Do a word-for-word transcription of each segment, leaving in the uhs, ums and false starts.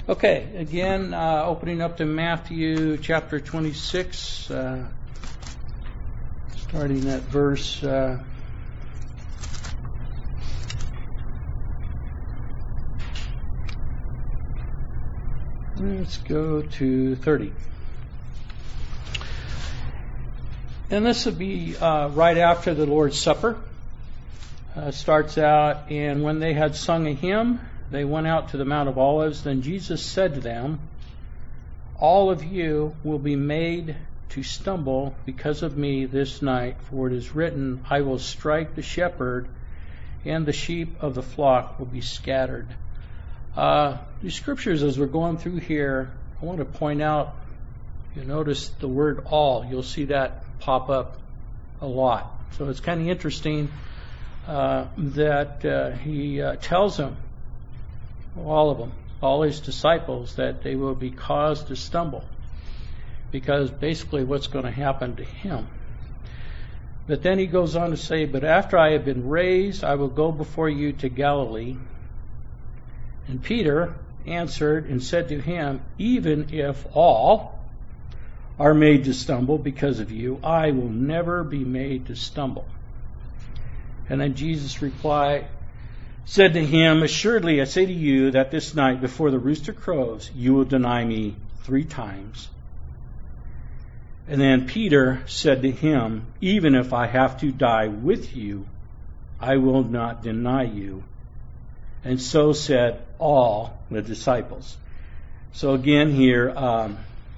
Okay, again, uh, opening up to Matthew chapter twenty-six, uh, starting at verse uh, let's go to thirty. And this will be uh, right after the Lord's Supper. Uh, starts out, and when they had sung a hymn, they went out to the Mount of Olives. Then Jesus said to them, "All of you will be made to stumble because of me this night, for it is written, I will strike the shepherd, and the sheep of the flock will be scattered." Uh, these scriptures, as we're going through here, I want to point out, you notice the word all. You'll see that pop up a lot. So it's kind of interesting uh, that uh, he uh, tells them, all of them, all his disciples, that they will be caused to stumble, because basically what's going to happen to him. But then he goes on to say, "But after I have been raised, I will go before you to Galilee." And Peter answered and said to him, "Even if all are made to stumble because of you, I will never be made to stumble." And then Jesus replied, said to him, "Assuredly, I say to you that this night before the rooster crows, you will deny me three times." And then Peter said to him, "Even if I have to die with you, I will not deny you." And so said all the disciples. So again here, um,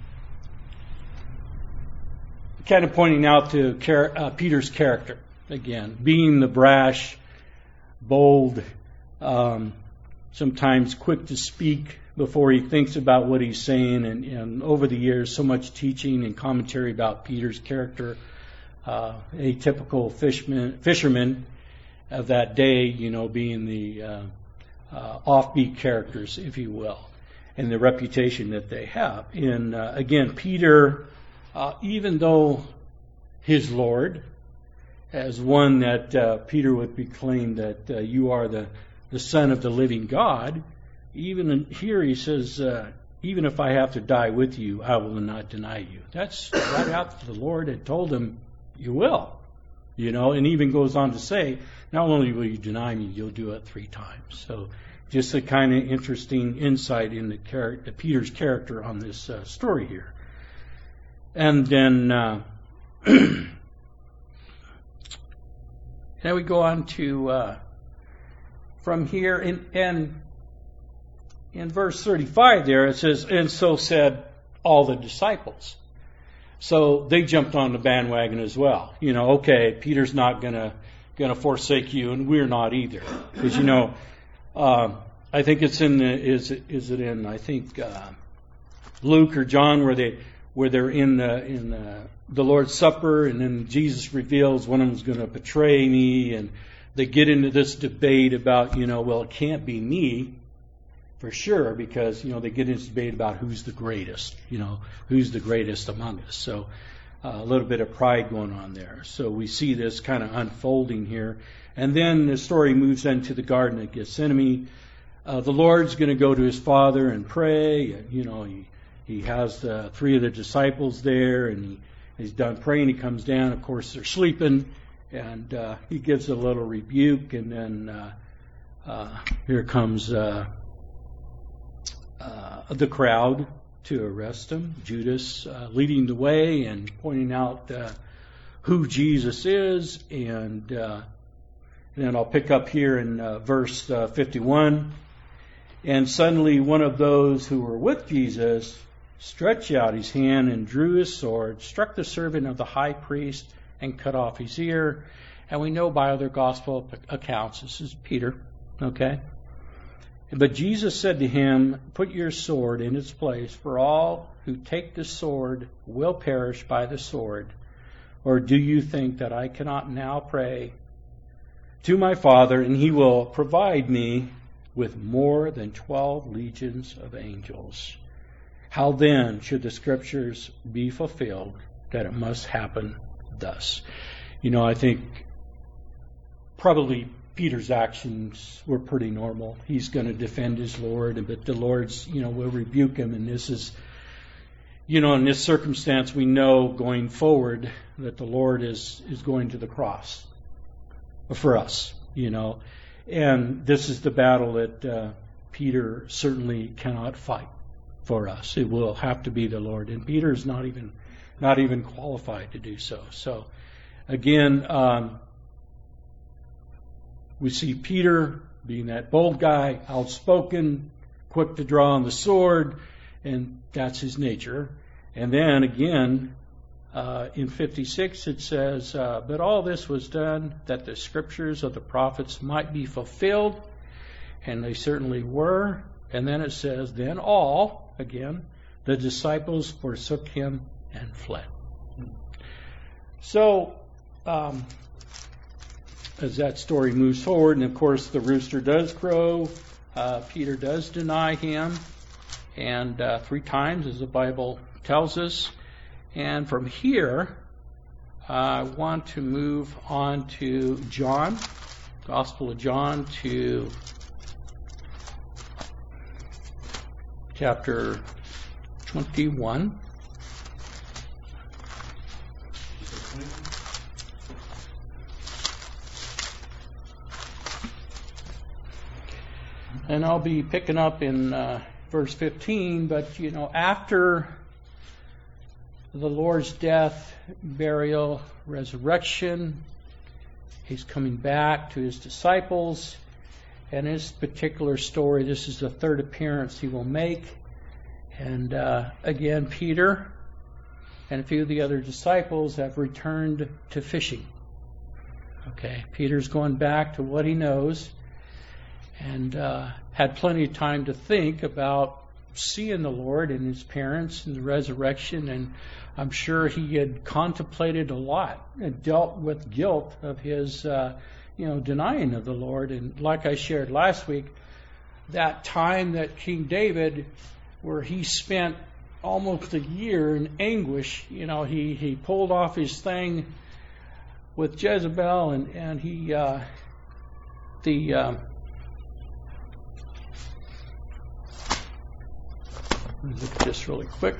kind of pointing out to char- uh, Peter's character, again, being the brash, bold, um, sometimes quick to speak before he thinks about what he's saying, and, and over the years, so much teaching and commentary about Peter's character, uh, a typical fishman, fisherman of that day, you know, being the uh, uh, offbeat characters, if you will, and the reputation that they have. And uh, again, Peter, uh, even though his Lord, as one that uh, Peter would proclaim that uh, you are the, the Son of the living God, even in, here he says, uh, even if I have to die with you, I will not deny you. That's right after the Lord had told him, you will. You know, and even goes on to say, not only will you deny me, you'll do it three times. So just a kind of interesting insight into char- Peter's character on this uh, story here. And then... Uh, Now we go on to, uh, from here, in, in, in verse thirty-five there, it says, "And so said all the disciples." So they jumped on the bandwagon as well. You know, okay, Peter's not gonna gonna forsake you, and we're not either. Because, you know, uh, I think it's in the, is it, is it in, I think, uh, Luke or John, where they, where they're in the, in the, the Lord's Supper, and then Jesus reveals one of them's going to betray me, and they get into this debate about, you know, well, it can't be me for sure, because, you know, they get into this debate about who's the greatest, you know, who's the greatest among us. So uh, a little bit of pride going on there. So we see this kind of unfolding here. And then the story moves into the Garden of Gethsemane. Uh, the Lord's going to go to his Father and pray, and, you know, he, he has the three of the disciples there, and he He's done praying. He comes down. Of course, they're sleeping, and uh, he gives a little rebuke. And then uh, uh, here comes uh, uh, the crowd to arrest him. Judas uh, leading the way and pointing out uh, who Jesus is. And, uh, and then I'll pick up here in uh, verse uh, fifty-one. "And suddenly one of those who were with Jesus stretched out his hand and drew his sword, struck the servant of the high priest, and cut off his ear." And we know by other gospel accounts, this is Peter, okay? "But Jesus said to him, Put your sword in its place, for all who take the sword will perish by the sword. Or do you think that I cannot now pray to my Father, and he will provide me with more than twelve legions of angels? How then should the scriptures be fulfilled that it must happen thus?" You know, I think probably Peter's actions were pretty normal. He's going to defend his Lord, but the Lord's, you know, will rebuke him. And this is, you know, in this circumstance, we know going forward that the Lord is, is going to the cross for us, you know. And this is the battle that uh, Peter certainly cannot fight for us. It will have to be the Lord. And Peter is not even, not even qualified to do so. So, again, um, we see Peter being that bold guy, outspoken, quick to draw on the sword, and that's his nature. And then again, uh, in fifty-six it says, uh, but all this was done that the scriptures of the prophets might be fulfilled, and they certainly were. And then it says, then all, again, the disciples forsook him and fled. So, um, as that story moves forward, and of course the rooster does crow, uh, Peter does deny him, and uh, three times, as the Bible tells us. And from here, uh, I want to move on to John, Gospel of John, to chapter twenty-one. And I'll be picking up in uh, verse fifteen, but, you know, after the Lord's death, burial, resurrection, he's coming back to his disciples. And this particular story, this is the third appearance he will make. And uh, again, Peter and a few of the other disciples have returned to fishing. Okay, Peter's going back to what he knows, and uh, had plenty of time to think about seeing the Lord and his parents and the resurrection. And I'm sure he had contemplated a lot and dealt with guilt of his, uh, you know, denying of the Lord. And like I shared last week, that time that King David, where he spent almost a year in anguish, you know, he, he pulled off his thing with Jezebel, and, and he, uh, the, um, look just really quick.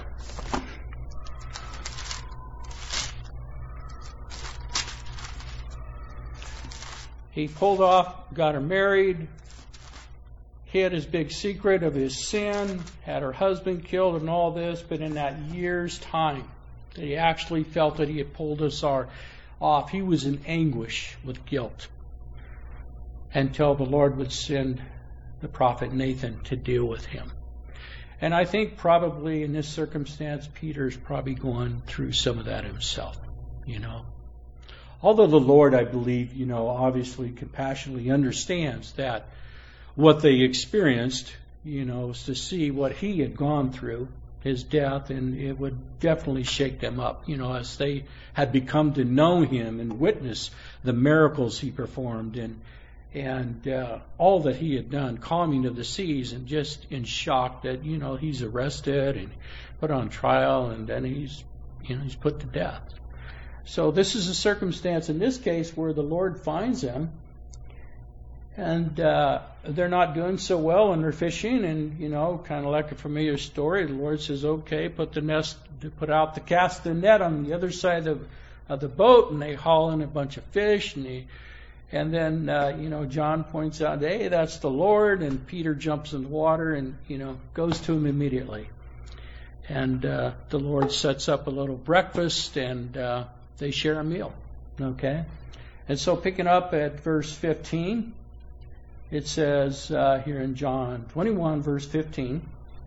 He pulled off, got her married, hid his big secret of his sin, had her husband killed and all this, but in that year's time, he actually felt that he had pulled us off. He was in anguish with guilt until the Lord would send the prophet Nathan to deal with him. And I think probably in this circumstance, Peter's probably going through some of that himself, you know. Although the Lord, I believe, you know, obviously compassionately understands that what they experienced, you know, is to see what he had gone through, his death, and it would definitely shake them up, you know, as they had become to know him and witness the miracles he performed and and uh, all that he had done, calming of the seas, and just in shock that, you know, he's arrested and put on trial, and then he's, you know, he's put to death. So this is a circumstance in this case where the Lord finds them, and uh, they're not doing so well, and they're fishing, and, you know, kind of like a familiar story, the Lord says, okay, put the nest, to put out the cast the net on the other side of, of the boat, and they haul in a bunch of fish, and they And then, uh, you know, John points out, hey, that's the Lord. And Peter jumps in the water and, you know, goes to him immediately. And uh, the Lord sets up a little breakfast, and uh, they share a meal. Okay? And so picking up at verse fifteen, it says uh, here in John twenty-one, verse fifteen,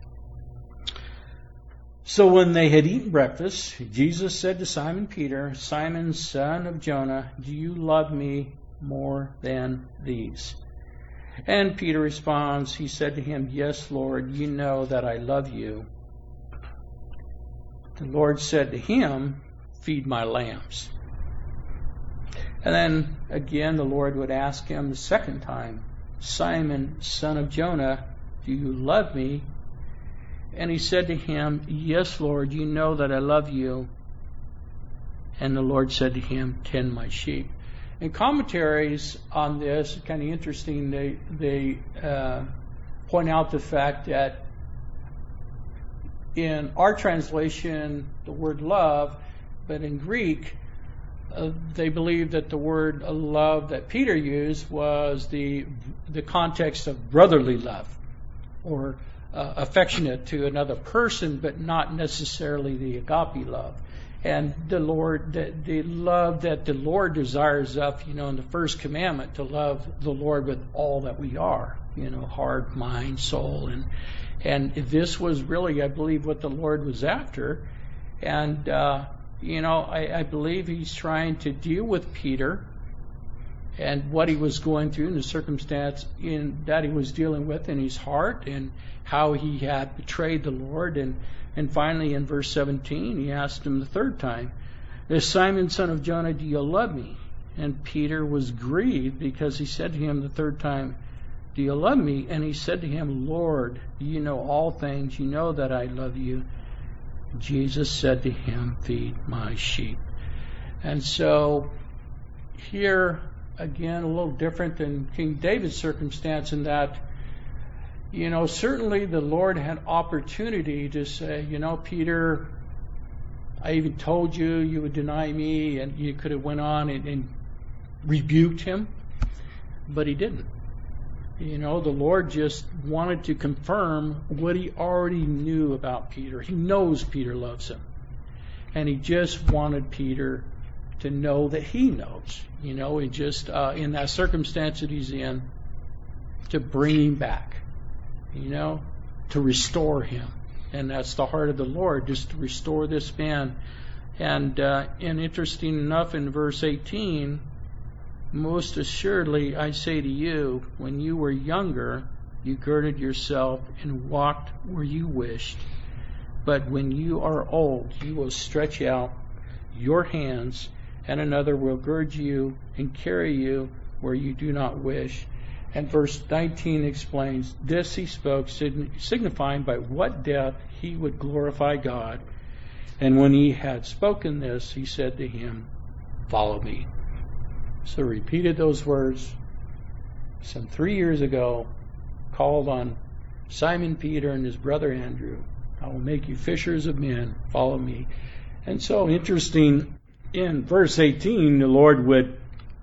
so when they had eaten breakfast, Jesus said to Simon Peter, Simon, son of Jonah, do you love me more than these? And Peter responds, he said to him, yes, Lord, you know that I love you. The Lord said to him, feed my lambs. And then again the Lord would ask him the second time, Simon, son of Jonah, do you love me? And he said to him, yes, Lord, you know that I love you. And the Lord said to him, tend my sheep. in commentaries on this, kind of interesting, they they uh, point out the fact that in our translation, the word love, but in Greek, uh, they believe that the word love that Peter used was the the context of brotherly love, or uh, affectionate to another person, but not necessarily the agape love. And the Lord, the, the love that the Lord desires of, you know, in the first commandment, to love the Lord with all that we are, you know, heart, mind, soul, and and this was really, I believe, what the Lord was after. And uh, you know, I, I believe He's trying to deal with Peter and what he was going through, and the circumstance in that he was dealing with in his heart, and how he had betrayed the Lord. And And finally, in verse seventeen, he asked him the third time, Simon, son of Jonah, do you love me? And Peter was grieved, because he said to him the third time, do you love me? And he said to him, Lord, you know all things. You know that I love you. Jesus said to him, feed my sheep. And so here, again, a little different than King David's circumstance, in that, you know, certainly the Lord had opportunity to say, you know, Peter, I even told you you would deny me, and you could have went on and, and rebuked him, but he didn't. You know, the Lord just wanted to confirm what he already knew about Peter. He knows Peter loves him, and he just wanted Peter to know that he knows, you know, and just uh, in that circumstance that he's in, to bring him back. You know, to restore him. And that's the heart of the Lord, just to restore this man. And uh, and interesting enough, in verse eighteen, most assuredly I say to you, when you were younger, you girded yourself and walked where you wished. But when you are old, you will stretch out your hands, and another will gird you and carry you where you do not wish. And verse nineteen explains, this he spoke, signifying by what death he would glorify God. And when he had spoken this, he said to him, follow me. So repeated those words some three years ago, called on Simon Peter and his brother Andrew, I will make you fishers of men, follow me. And so interesting, in verse eighteen, the Lord would,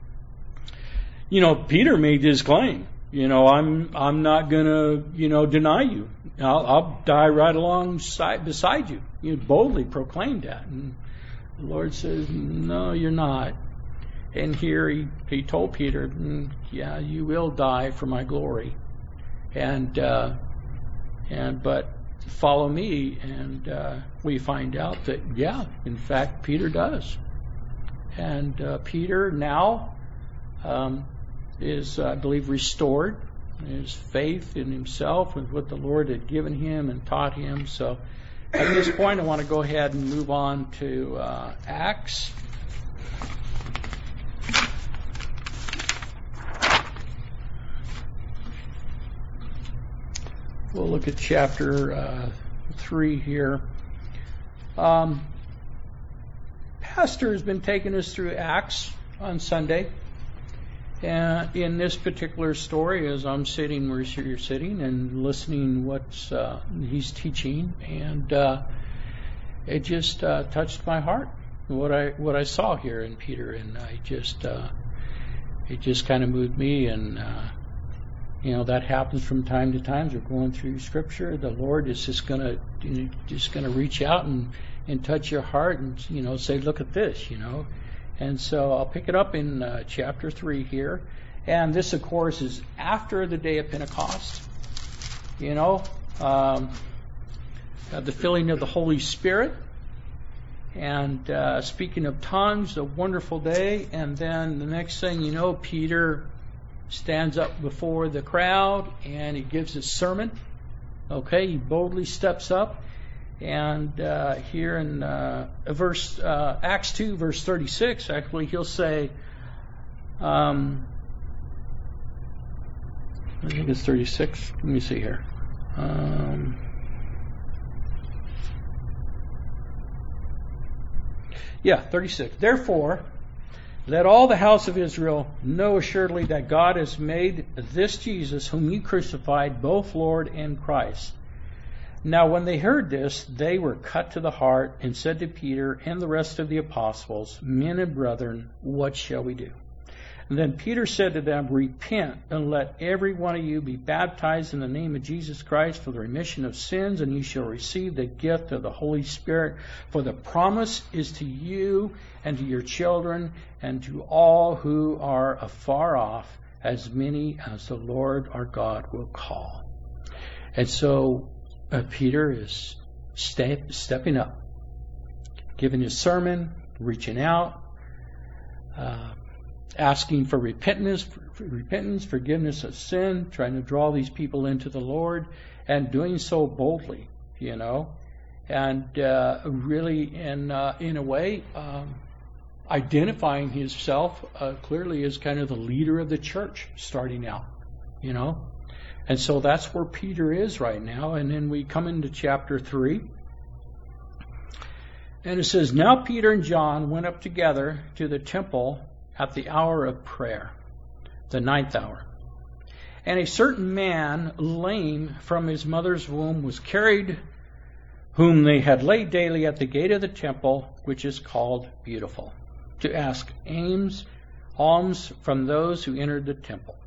you know, Peter made this claim. You know, I'm I'm not gonna, you know, deny you. I'll, I'll die right alongside beside you. You boldly proclaimed that, and the Lord says, no, you're not. And here he, he told Peter, mm, yeah, you will die for my glory, and uh, and but follow me. And uh, we find out that yeah, in fact, Peter does. And uh, Peter now. Um, is, uh, I believe, restored. His faith in himself and what the Lord had given him and taught him. So at this point, I want to go ahead and move on to uh, Acts. We'll look at chapter uh, three here. Um, Pastor has been taking us through Acts on Sunday. Uh, in this particular story, as I'm sitting where you're sitting and listening what uh, he's teaching, and uh, it just uh, touched my heart, what I what I saw here in Peter, and I just uh, it just kind of moved me. And uh, you know, that happens from time to time. We're going through Scripture. The Lord is just gonna you know, just gonna reach out and and touch your heart, and you know, say, look at this, you know. And so I'll pick it up in uh, chapter three here. And this, of course, is after the day of Pentecost. You know, um, uh, the filling of the Holy Spirit. And uh, speaking of tongues, a wonderful day. And then the next thing you know, Peter stands up before the crowd and he gives his sermon. Okay, he boldly steps up. And uh, here in uh, verse uh, Acts two, verse thirty-six, actually, he'll say, um, I think it's thirty-six. Let me see here. Um, yeah, thirty-six. Therefore, Let all the house of Israel know assuredly that God has made this Jesus, whom you crucified, both Lord and Christ. Now when they heard this, they were cut to the heart, and said to Peter and the rest of the apostles, Men and brethren, what shall we do? And then Peter said to them, Repent, and let every one of you be baptized in the name of Jesus Christ for the remission of sins, and you shall receive the gift of the Holy Spirit. For the promise is to you and to your children and to all who are afar off, as many as the Lord our God will call. And so uh, Peter is step, stepping up, giving his sermon, reaching out, uh, asking for repentance, for repentance, forgiveness of sin, trying to draw these people into the Lord, and doing so boldly, you know, and uh, really, in uh, in a way, um, identifying himself uh, clearly as kind of the leader of the church starting out, you know, and so that's where Peter is right now. And then we come into chapter three. And it says, Now Peter and John went up together to the temple at the hour of prayer, the ninth hour. And a certain man, lame from his mother's womb, was carried, whom they had laid daily at the gate of the temple, which is called Beautiful, to ask alms, alms from those who entered the temple.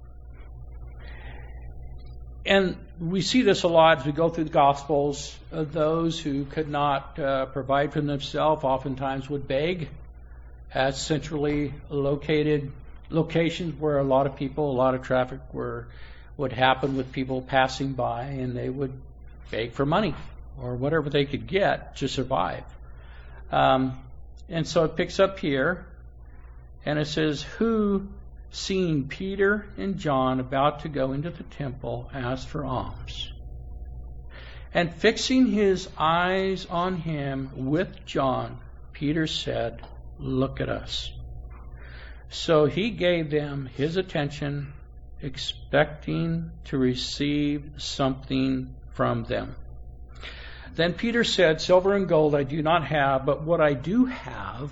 And we see this a lot as we go through the Gospels. Uh, those who could not uh, provide for themselves oftentimes would beg at centrally located locations where a lot of people, a lot of traffic were, would happen with people passing by, and they would beg for money or whatever they could get to survive. Um, and so it picks up here, and it says, Who, seeing Peter and John about to go into the temple, asked for alms. And fixing his eyes on him with John, Peter said, Look at us. So he gave them his attention, expecting to receive something from them. Then Peter said, Silver and gold I do not have, but what I do have,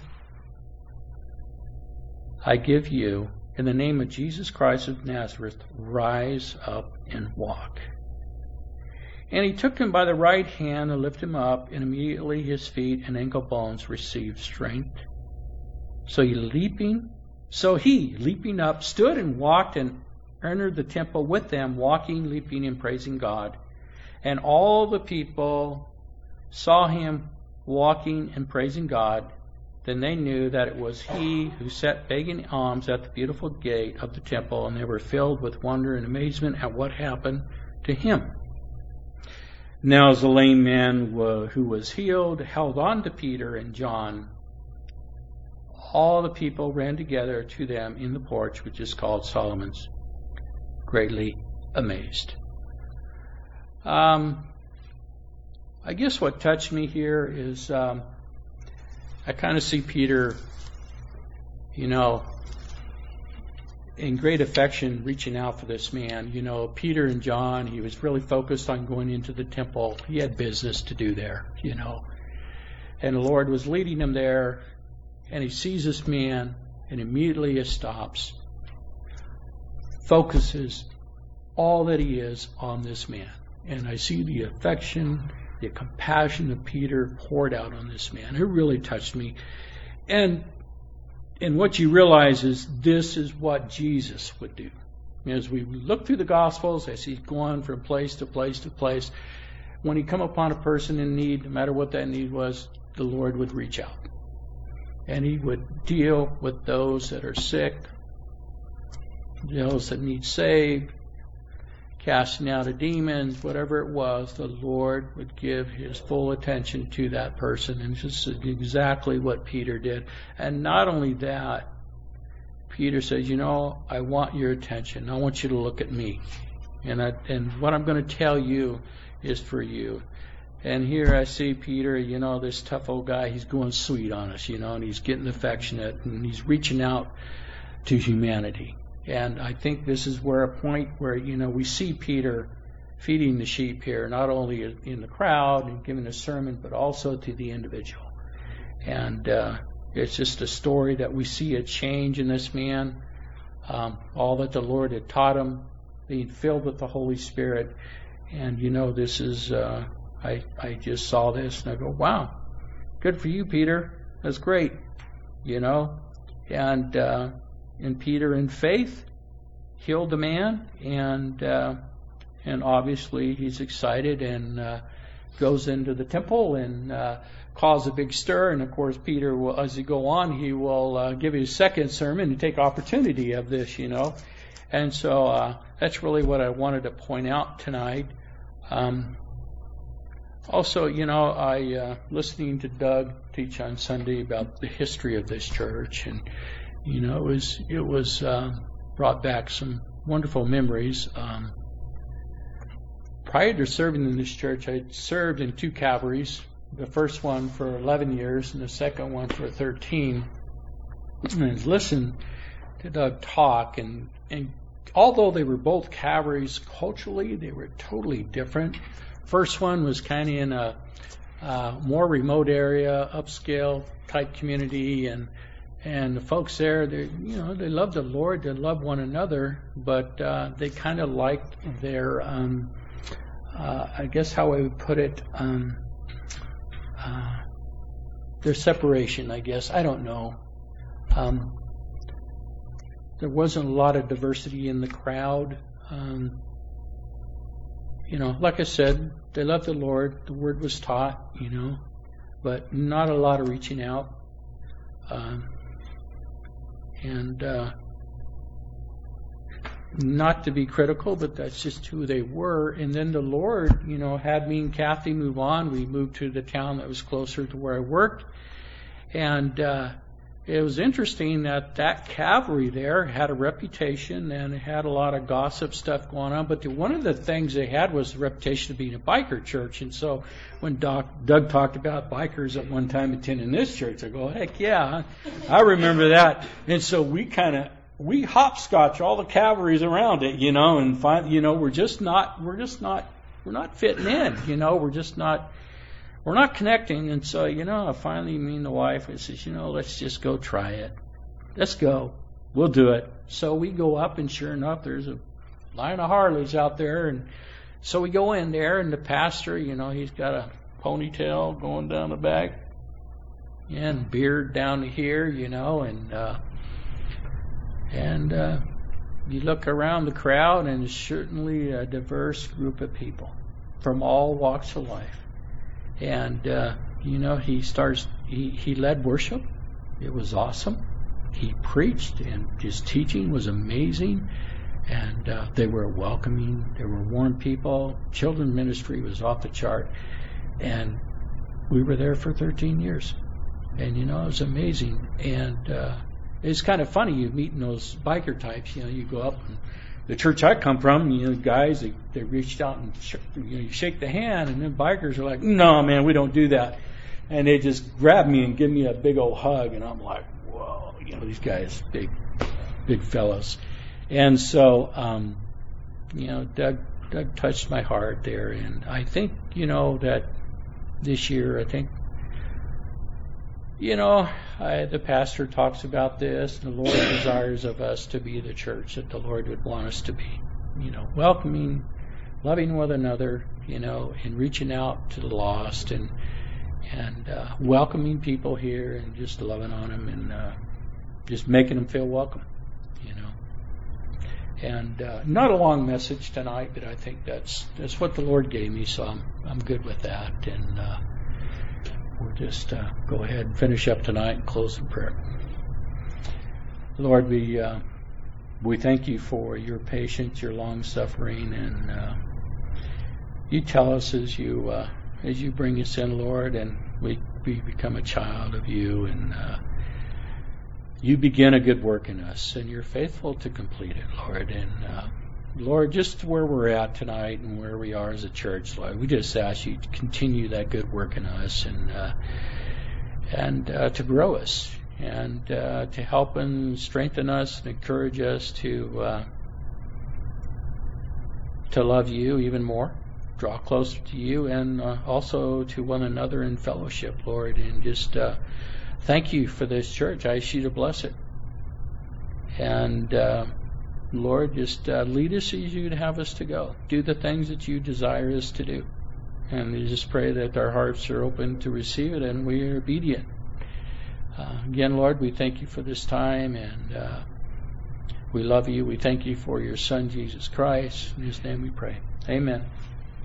I give you. In the name of Jesus Christ of Nazareth, rise up and walk. And he took him by the right hand and lifted him up, and immediately his feet and ankle bones received strength. So he leaping, so he, leaping up, stood and walked and entered the temple with them, walking, leaping, and praising God. And all the people saw him walking and praising God. Then they knew that it was he who sat begging alms at the beautiful gate of the temple, and they were filled with wonder and amazement at what happened to him. Now as the lame man who was healed held on to Peter and John, all the people ran together to them in the porch, which is called Solomon's, greatly amazed. Um, I guess what touched me here is um, I kind of see Peter, you know, in great affection reaching out for this man. You know, Peter and John, he was really focused on going into the temple. He had business to do there, you know. And the Lord was leading him there. And he sees this man, and immediately he stops, focuses all that he is on this man. And I see the affection, the compassion of Peter poured out on this man. It really touched me. And and what you realize is this is what Jesus would do. As we look through the Gospels, as he's going from place to place to place, when he come upon a person in need, no matter what that need was, the Lord would reach out. And he would deal with those that are sick, those that need saved, casting out of demons, whatever it was, the Lord would give his full attention to that person. And this is exactly what Peter did. And not only that, Peter says, you know, I want your attention. I want you to look at me. And, I, and what I'm going to tell you is for you. And here I see Peter, you know, this tough old guy, he's going sweet on us, you know, and he's getting affectionate, and he's reaching out to humanity. And I think this is where a point where, you know, we see Peter feeding the sheep here, not only in the crowd and giving a sermon, but also to the individual. And uh, it's just a story that we see a change in this man, um, all that the Lord had taught him, being filled with the Holy Spirit. And, you know, this is, uh, I, I just saw this and I go, wow, good for you, Peter. That's great, you know. And, uh, and Peter, in faith, healed the man, and uh, and obviously he's excited and uh, goes into the temple and uh, cause a big stir. And of course, Peter will, as he go on, he will uh, give his second sermon and take opportunity of this, you know. And so uh, that's really what I wanted to point out tonight. Um, also, you know, I uh, listening to Doug teach on Sunday about the history of this church, and you know, it was it was uh, brought back some wonderful memories. Um, prior to serving in this church, I served in two cavalries. The first one for eleven years, and the second one for thirteen. And I listened to Doug talk, and and although they were both cavalries, culturally they were totally different. First one was kind of in a uh, more remote area, upscale type community, and and the folks there, they you know they loved the Lord, they loved one another, but uh, they kind of liked their, um, uh, I guess how I would put it, um, uh, their separation. I guess I don't know. Um, there wasn't a lot of diversity in the crowd. Um, You know, like I said, they loved the Lord. The Word was taught, you know, but not a lot of reaching out. Um, and uh, not to be critical, but that's just who they were. And then the Lord, you know, had me and Kathy move on. We moved to the town that was closer to where I worked. And uh, it was interesting that that cavalry there had a reputation and it had a lot of gossip stuff going on. But the, one of the things they had was the reputation of being a biker church. And so when Doc, Doug talked about bikers at one time attending this church, I go, heck yeah, I remember that. And so we kind of we hopscotch all the cavalries around it, you know, and find, you know, we're just not we're just not we're not fitting in, you know, we're just not. We're not connecting, and so, you know, I finally, me and the wife, I says, you know, let's just go try it. Let's go. We'll do it. So we go up, and sure enough, there's a line of Harleys out there, and so we go in there, and the pastor, you know, he's got a ponytail going down the back, and beard down to here, you know, and uh, and uh, you look around the crowd, and it's certainly a diverse group of people from all walks of life. And, uh, you know, he starts, he, he led worship. It was awesome. He preached, and his teaching was amazing. And uh, they were welcoming. They were warm people. Children's ministry was off the chart. And we were there for thirteen years. And, you know, it was amazing. And uh, it's kind of funny, you meet those biker types. You know, you go up and the church I come from, you know, guys, they, they reached out and sh- you know, you shake the hand, and then bikers are like, no, man, we don't do that. And they just grab me and give me a big old hug, and I'm like, whoa, you know, these guys, big, big fellows. And so, um, you know, Doug, Doug touched my heart there, and I think, you know, that this year, I think, you know, I, the pastor talks about this. The Lord desires of us to be the church that the Lord would want us to be. You know, welcoming, loving one another, you know, and reaching out to the lost, and and uh, welcoming people here, and just loving on them, and uh, just making them feel welcome, you know. And uh, not a long message tonight, but I think that's that's what the Lord gave me, so I'm I'm good with that. And uh, We'll just uh, go ahead and finish up tonight and close in prayer. Lord, we uh, we thank you for your patience, your long suffering, and uh, you tell us as you uh, as you bring us in, Lord, and we we become a child of you, and uh, you begin a good work in us, and you're faithful to complete it, Lord. And uh, Lord, just where we're at tonight and where we are as a church, Lord, we just ask you to continue that good work in us, and uh, and uh, to grow us, and uh, to help and strengthen us and encourage us to uh, to love you even more, draw closer to you, and uh, also to one another in fellowship, Lord, and just uh, thank you for this church. I ask you to bless it. And uh, Lord, just uh, lead us as you'd have us to go. Do the things that you desire us to do. And we just pray that our hearts are open to receive it and we are obedient. Uh, again, Lord, we thank you for this time, and uh, we love you. We thank you for your Son, Jesus Christ. In his name we pray. Amen.